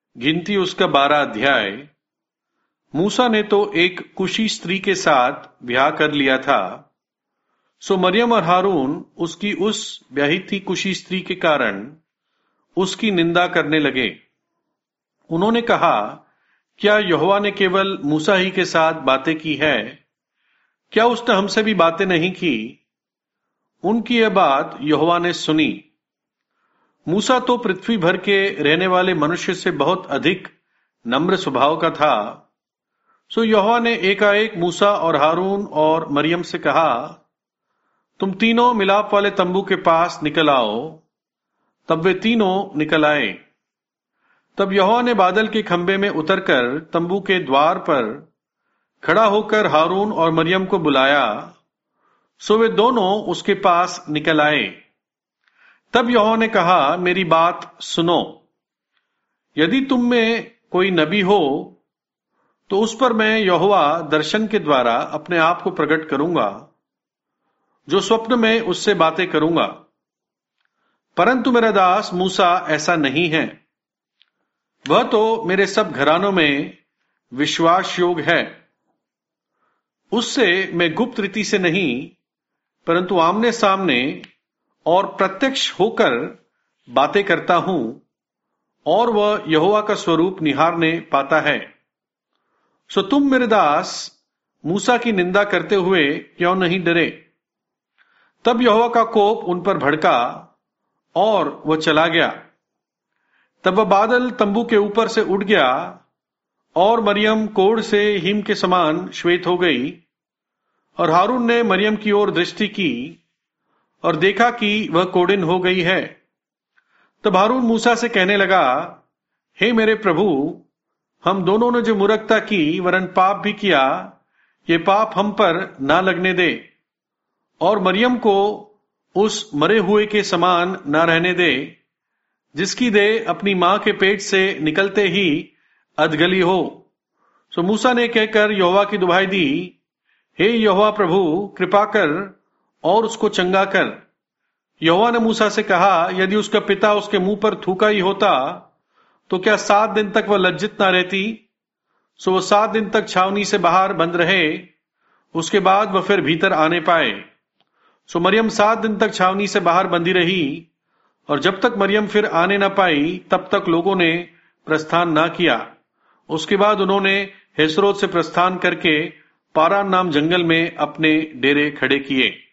गिनती उसका 12 अध्याय। मूसा ने तो एक कुशी स्त्री के साथ ब्याह कर लिया था, सो मरियम और हारून उसकी उस ब्याही थी कुशी स्त्री के कारण उसकी निंदा करने लगे। उन्होंने कहा, क्या यहोवा ने केवल मूसा ही के साथ बातें की है? क्या उसने हमसे भी बातें नहीं की? उनकी यह बात यहोवा ने सुनी। मूसा तो पृथ्वी भर के रहने वाले मनुष्य से बहुत अधिक नम्र स्वभाव का था। सो यहोवा ने एकाएक मूसा और हारून और मरियम से कहा, तुम तीनों मिलाप वाले तंबू के पास निकल आओ। तब वे तीनों निकल आए। तब यहोवा ने बादल के खंभे में उतरकर तंबू के द्वार पर खड़ा होकर हारून और मरियम को बुलाया। सो वे दोनों उसके पास निकल आए। तब यहोवा ने कहा, मेरी बात सुनो। यदि तुम में कोई नबी हो तो उस पर मैं यहोवा दर्शन के द्वारा अपने आप को प्रकट करूंगा, जो स्वप्न में उससे बातें करूंगा। परंतु मेरा दास मूसा ऐसा नहीं है। वह तो मेरे सब घरानों में विश्वास योग्य है। उससे मैं गुप्त रीति से नहीं, परंतु आमने सामने और प्रत्यक्ष होकर बातें करता हूं, और वह यहोवा का स्वरूप निहारने पाता है। सो तुम मेरे दास मूसा की निंदा करते हुए क्यों नहीं डरे? तब यहोवा का कोप उन पर भड़का और वह चला गया। तब वह बादल तंबू के ऊपर से उड़ गया और मरियम कोढ़ से हिम के समान श्वेत हो गई। और हारून ने मरियम की ओर दृष्टि की और देखा कि वह कोढ़िन हो गई है। तब हारून मूसा से कहने लगा, हे मेरे प्रभु, हम दोनों ने जो मूर्खता की वरन पाप भी किया, ये पाप हम पर ना लगने दे, और मरियम को उस मरे हुए के समान ना रहने दे, जिसकी देह अपनी मां के पेट से निकलते ही अधगली हो। सो मूसा ने कहकर यहोवा की दुहाई दी, हे यहोवा प्रभु, कृपा कर और उसको चंगा कर। यहोवा ने मूसा से कहा, यदि उसका पिता उसके मुंह पर थूका ही होता तो क्या 7 दिन तक वह लज्जित ना रहती? सो वह 7 दिन तक छावनी से बाहर बंद रहे, उसके बाद वह फिर भीतर आने पाए। सो मरियम 7 दिन तक छावनी से बाहर बंदी रही, और जब तक मरियम फिर आने न पाई तब तक लोगों ने प्रस्थान ना किया। उसके बाद उन्होंने हेस्रोत से प्रस्थान करके पारान नाम जंगल में अपने डेरे खड़े किए।